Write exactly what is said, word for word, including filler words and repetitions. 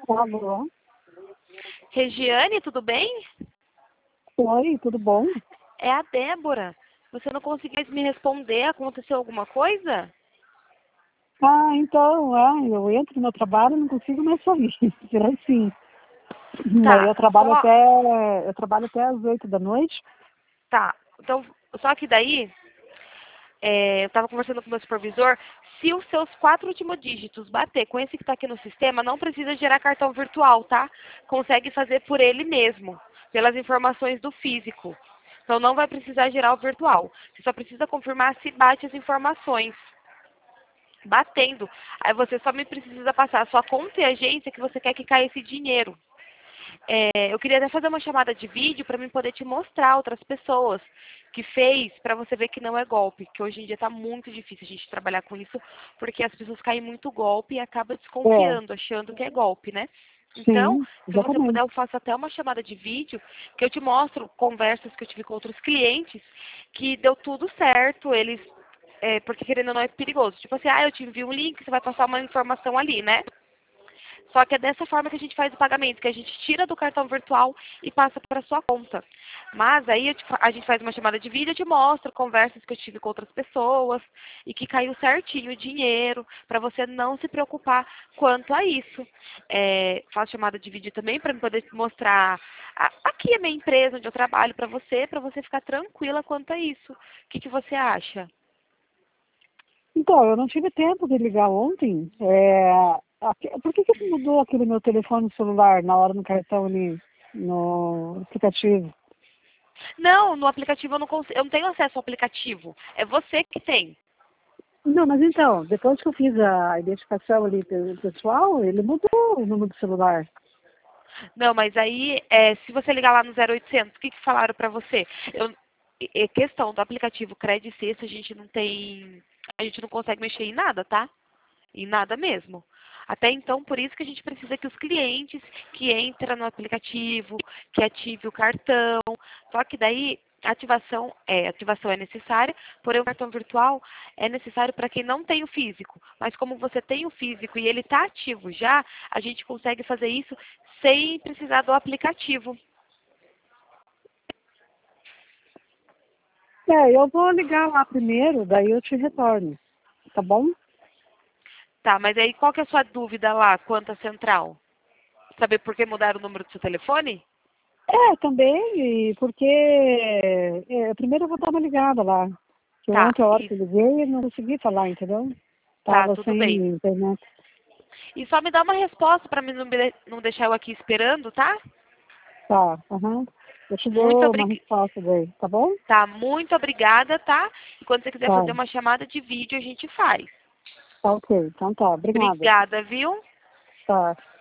Alô? Regiane, tudo bem? Oi, tudo bom? É a Débora. Você não conseguiu me responder? Aconteceu alguma coisa? Ah, então, ah, eu entro no meu trabalho e não consigo mais sair. Será assim? Aí Tá, eu trabalho só. até, eu trabalho até às oito da noite. Tá. Então, só que daí, é, eu estava conversando com o meu supervisor. Se os seus quatro últimos dígitos bater com esse que está aqui no sistema, não precisa gerar cartão virtual, tá? Consegue fazer por ele mesmo, pelas informações do físico. Então não vai precisar gerar o virtual. Você só precisa confirmar se bate as informações. Batendo. Aí você só me precisa passar a sua conta e agência que você quer que caia esse dinheiro. É, eu queria até fazer uma chamada de vídeo para mim poder te mostrar outras pessoas que fez, para você ver que não é golpe, que hoje em dia está muito difícil a gente trabalhar com isso, porque as pessoas caem muito golpe e acabam É, desconfiando, achando que é golpe, né? Então, sim, se você puder, exatamente. eu faço até uma chamada de vídeo que eu te mostro conversas que eu tive com outros clientes que deu tudo certo, eles é, porque querendo ou não é perigoso. Tipo assim, ah, eu te envio um link, você vai passar uma informação ali, né? Só que é dessa forma que a gente faz o pagamento, que a gente tira do cartão virtual e passa para sua conta. Mas aí eu te fa- a gente faz uma chamada de vídeo, eu te mostro conversas que eu tive com outras pessoas e que caiu certinho o dinheiro, para você não se preocupar quanto a isso. É, faço chamada de vídeo também para poder te mostrar a- aqui é a minha empresa onde eu trabalho para você, para você ficar tranquila quanto a isso. O que, que você acha? Então, eu não tive tempo de ligar ontem. É, aque- por que que mudou aquele meu telefone celular na hora no cartão ali, no aplicativo? Não, no aplicativo eu não consigo, eu não tenho acesso ao aplicativo. É você que tem. Não, mas então, depois que eu fiz a identificação ali pelo pessoal, ele mudou o número do celular. Não, mas aí, é, se você ligar lá no zero oitocentos, o que, que falaram pra você? Eu, é questão do aplicativo Credit Sexta, a gente não tem, a gente não consegue mexer em nada, tá? Em nada mesmo. Até então, por isso que a gente precisa que os clientes que entram no aplicativo, que ative o cartão. Só que daí, a ativação é, a ativação é necessária, porém o cartão virtual é necessário para quem não tem o físico. Mas como você tem o físico e ele está ativo já, a gente consegue fazer isso sem precisar do aplicativo. É, eu vou ligar lá primeiro, daí eu te retorno, tá bom? Tá, mas aí qual que é a sua dúvida lá quanto à central? Saber por que mudaram o número do seu telefone? É, também, e porque é, primeiro eu vou dar uma ligada lá. Que Tá, ontem, a hora que eu isso. liguei, eu não consegui falar, entendeu? Tá, Tava tudo sem bem. internet. E só me dá uma resposta para mim não, me- não deixar eu aqui esperando, tá? Tá, aham. Eu te Muito, dou uma obri... resposta daí, tá bom? tá, muito obrigada, tá? E quando você quiser Tá, fazer uma chamada de vídeo, a gente faz. tá ok. Então tá, obrigada. Obrigada, viu? Tá.